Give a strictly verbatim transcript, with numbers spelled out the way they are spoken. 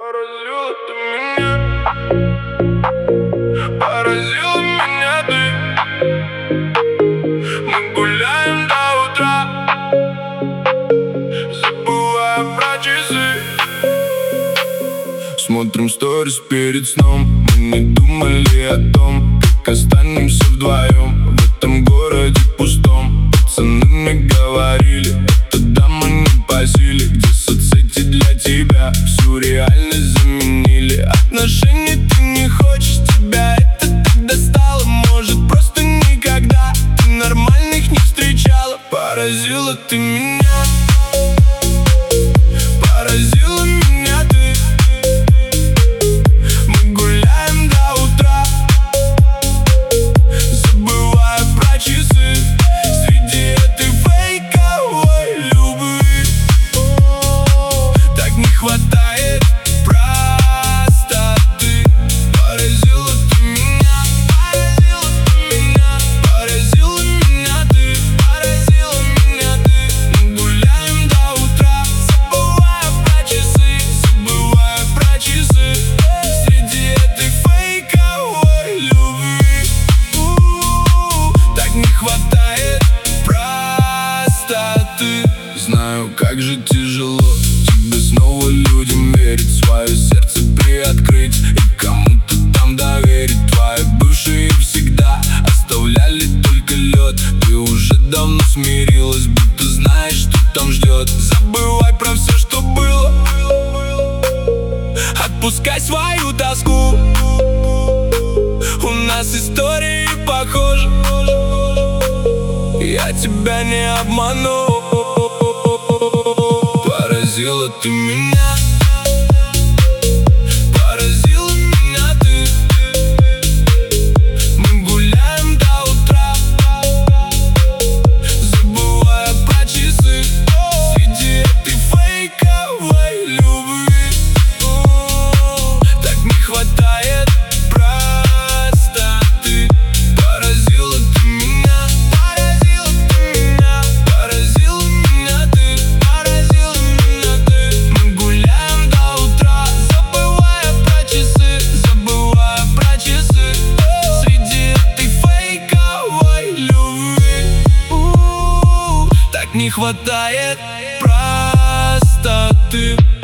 Поразила ты меня, поразила меня ты. Мы гуляем до утра, забывая про часы. Смотрим сторис перед сном. Мы не думали о том, как останемся вдвоем в этом городе пустом. Пацаны мне говорили, это дама не по силе, где соцсети для тебя всю реальность заменили. Отношений ты не хочешь, тебя это так достало. Может, просто никогда ты нормальных не встречала. Поразила ты меня, поразила меня ты. Мы гуляем до утра, забывая про часы. Среди этой фейковой любви так не хватает простоты. Поразила ты меня, поразила ты меня, поразила меня ты, поразила меня ты. Мы гуляем до утра, забывая про часы, забывая про часы. Среди этой фейковой любви так не хватает простоты. Знаю, как же тяжело тебе снова людям верить, свое сердце приоткрыть и кому-то там доверить. Твои бывшие всегда оставляли только лед. Ты уже давно смирилась, будто знаешь, что там ждет. Забывай про все, что было, отпускай свою тоску. У нас истории похожи, я тебя не обману. Поразила ты меня, поразила меня ты. Мы гуляем до утра, забывая про часы. Среди этой фейковой любви так не хватает простоты. Поразила ты меня, поразила ты меня, поразила меня ты, поразила меня ты. Мы гуляем до утра, забывая про часы, забывая про часы. Среди этой фейковой любви так не хватает простоты.